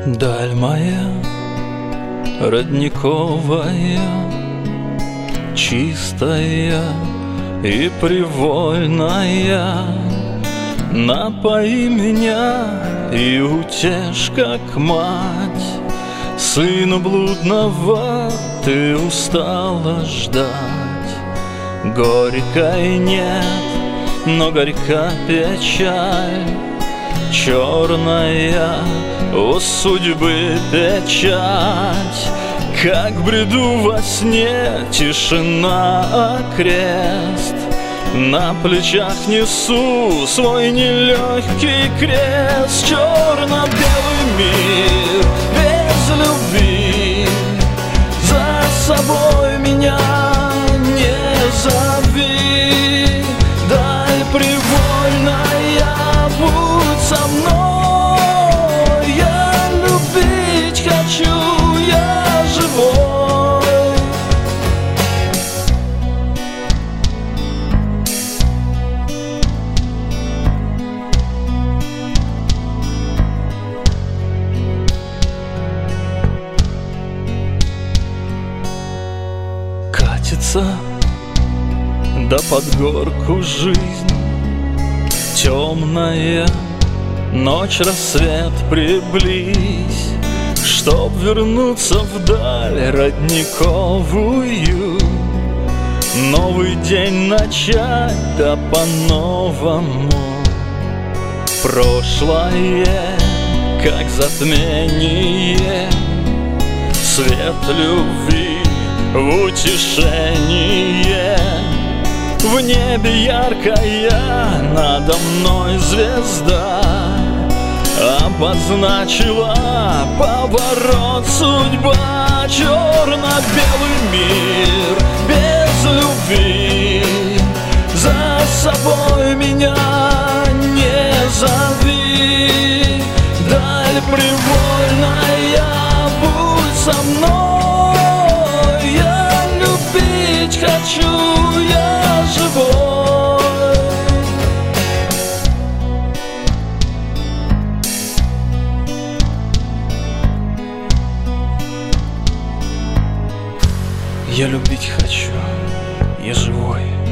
Даль моя родниковая, чистая и привольная, напои меня и утешь, как мать. Сына блудного ты устала ждать. Горькой нет, но горька печаль, черная у судьбы печать. Как бреду во сне, тишина окрест, на плечах несу свой нелегкий крест. Черно-белый мир без любви, за собой меня не зови. Даль привольная, будь со мной, я любить хочу, я живой. Катится да под горку жизнь темная, ночь, рассвет, приблизь, чтоб вернуться вдаль родниковую, новый день начать, да по-новому. Прошлое, как затмение, свет любви в утешение. В небе яркая надо мной звезда обозначила поворот судьба. Черно-белый мир без любви, за собой меня не зови. Даль привольная, будь со мной, я любить хочу, я живой. Я любить хочу, я живой.